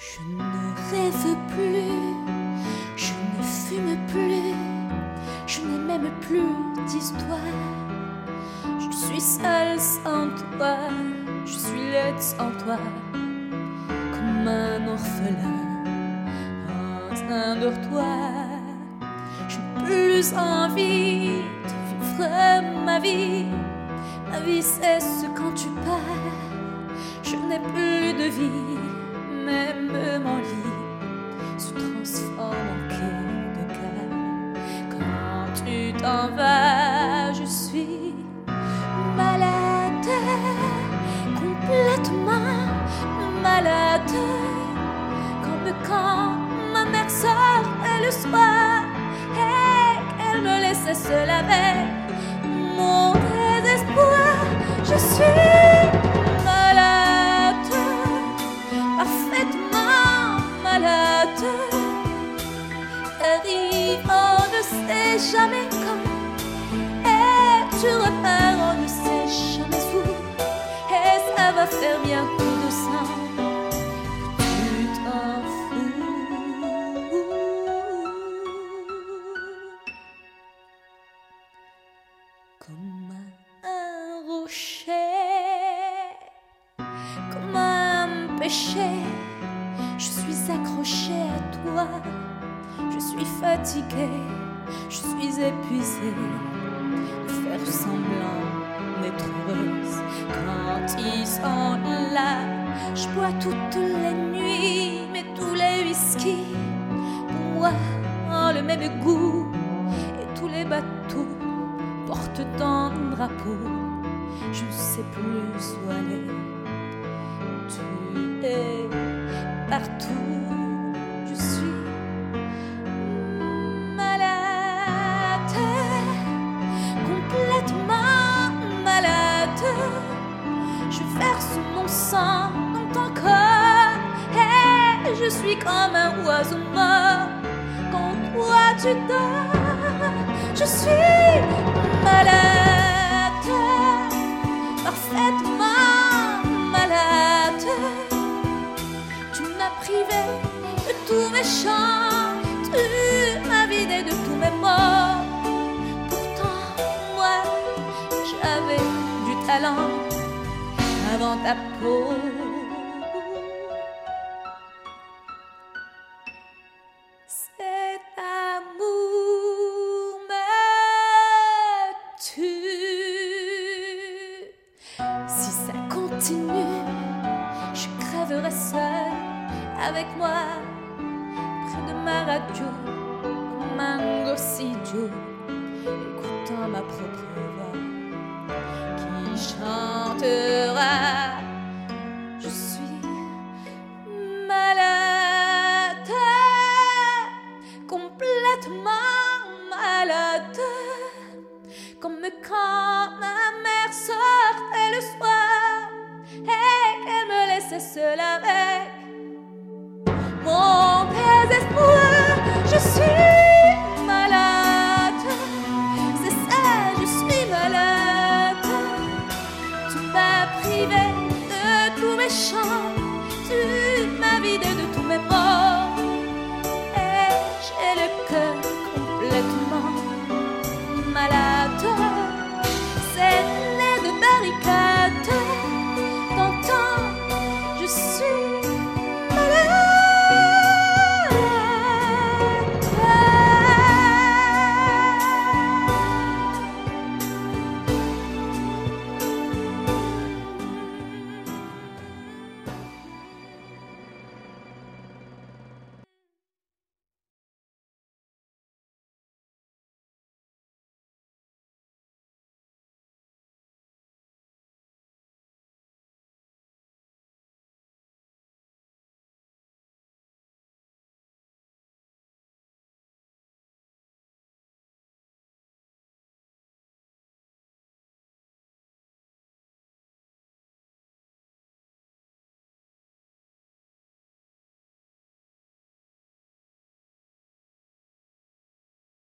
Je ne rêve plus, je ne fume plus, je n'ai même plus d'histoire. Je suis seule sans toi, je suis laide sans toi, comme un orphelin dans un dortoir. Je n'ai plus envie de vivre ma vie. Ma vie cesse quand tu pars. Je n'ai plus de vie, même mon lit se transforme en quai de gare. Quand tu t'en vas, je suis malade, complètement malade, comme quand ma mère sortait le soir et qu'elle me laissait seule avec mon désespoir. Je suis malade, parfaitement malade, et on ne sait jamais quand, et tu repars, on ne sait jamais où, et ça va faire bientôt 200 que tu t'en fous. Comme un rocher, comme un péché, je suis accrochée à toi. Je suis fatiguée, je suis épuisée de faire semblant d'être heureuse. Quand ils sont là, je bois toutes les nuits, mais tous les whisky pour moi ont le même goût, et tous les bateaux portent ton drapeau. Je ne sais plus où aller, tu es partout. Je suis malade, complètement malade. Je verse mon sang dans ton corps, et je suis comme un oiseau mort quand toi tu dors. Je suis malade, parfaitement malade. Tu m'as privé de tous mes chants, tu m'as vidé de tous mes mots. Pourtant, moi, j'avais du talent avant ta peau. Cet amour me tue. Si ça continue, je crèverai seule avec moi, près de ma radio, comme un gosse idiot, écoutant ma propre voix qui chantera. Je suis malade, complètement malade, comme quand ma mère sortait le soir et qu'elle me laissait seule avec